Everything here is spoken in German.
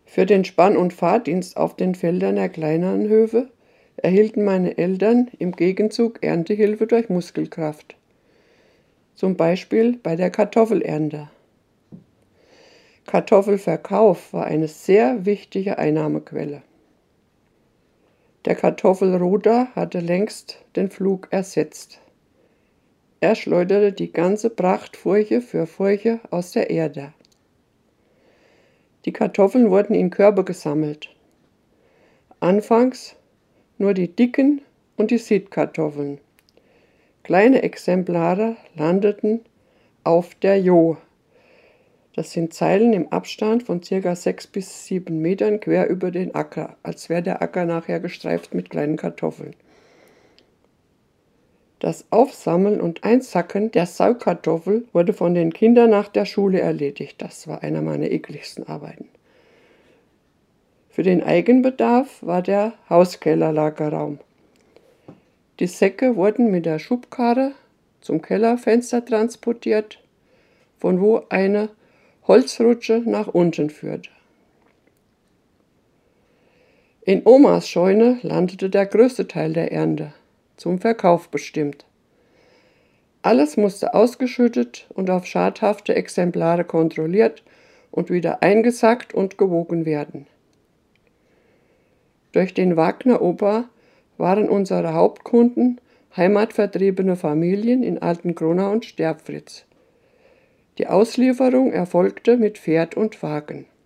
Für den Spann- und Fahrdienst auf den Feldern der kleineren Höfe erhielten meine Eltern im Gegenzug Erntehilfe durch Muskelkraft. Zum Beispiel bei der Kartoffelernte. Kartoffelverkauf war eine sehr wichtige Einnahmequelle. Der Kartoffelroder hatte längst den Pflug ersetzt. Er schleuderte die ganze Pracht Furche für Furche aus der Erde. Die Kartoffeln wurden in Körbe gesammelt. Anfangs nur die dicken und die Siedkartoffeln. Kleine Exemplare landeten auf der Jo. Das sind Zeilen im Abstand von ca. 6 bis 7 Metern quer über den Acker, als wäre der Acker nachher gestreift mit kleinen Kartoffeln. Das Aufsammeln und Einsacken der Saukartoffel wurde von den Kindern nach der Schule erledigt. Das war einer meiner ekligsten Arbeiten. Für den Eigenbedarf war der Hauskellerlagerraum. Die Säcke wurden mit der Schubkarre zum Kellerfenster transportiert, von wo eine Holzrutsche nach unten führte. In Omas Scheune landete der größte Teil der Ernte, zum Verkauf bestimmt. Alles musste ausgeschüttet und auf schadhafte Exemplare kontrolliert und wieder eingesackt und gewogen werden. Durch den Wagner-Oper waren unsere Hauptkunden heimatvertriebene Familien in Altenkronau und Sterbfritz. Die Auslieferung erfolgte mit Pferd und Wagen.